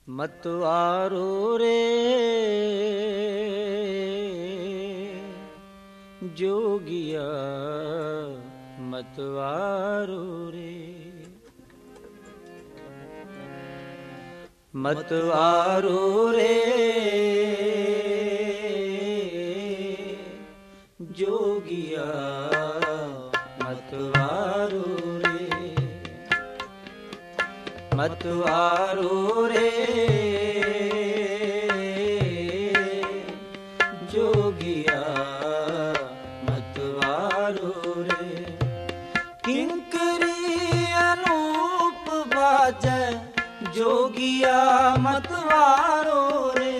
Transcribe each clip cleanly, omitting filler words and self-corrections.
मतवारो रे जोगिया मतवारो रे, मतवारो रे जोगिया मतवारो रे, मतवारो रे जोगिया मतवारो रे। किंकरी अनूप बाजै जोगिया मतवारो रे,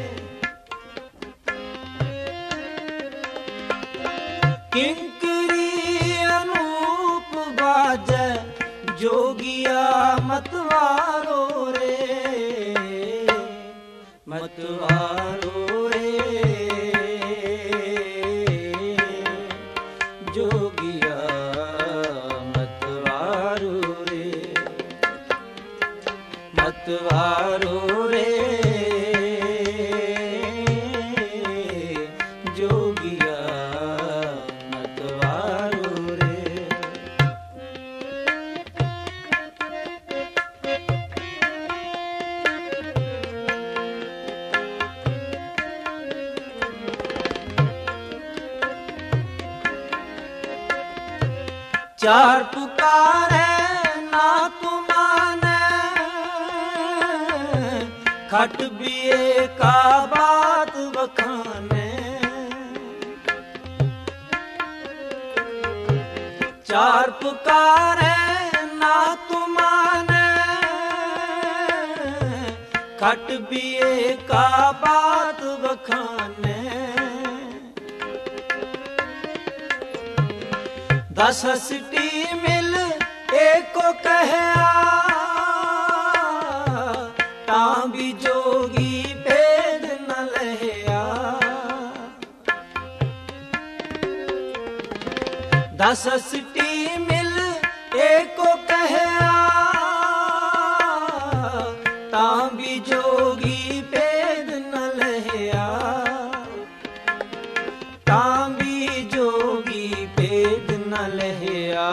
किंकरी अनूप बाजै जोगिया मतवारो रे, मतवारो रे जोगिया मतवारो रे, मतवारो रे जोगिया मतवारो रे। चार पुकारे ना तू माने, खट बिये का बात बखाने। चार पुकारे ना तू माने, खट बिये का बात बखाने। दस सिटी मिल एको कहया, तां भी जोगी भेद न लहया। दस सिटी मिल एको कहया, तां भी जोगी भेद न लहया, तां भी जोगी भेद न लहया।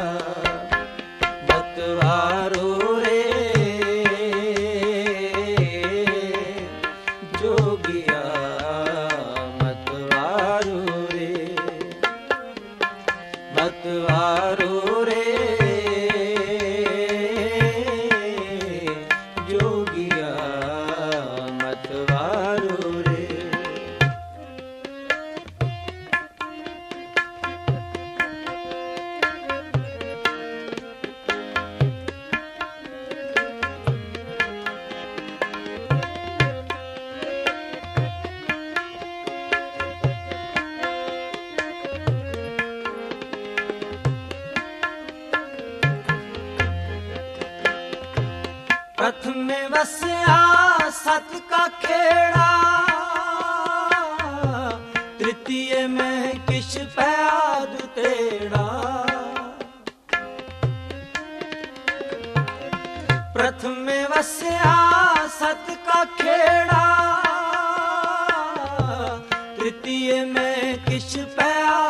मतवारो रे जोगिया मतवारो रे, मतवारो रे जोगिया मतवारो रे। प्रथम में वस्या सत का खेड़ा, तृतीय में किश पैद तेड़ा। प्रथम में वस्या सत का खेड़ा,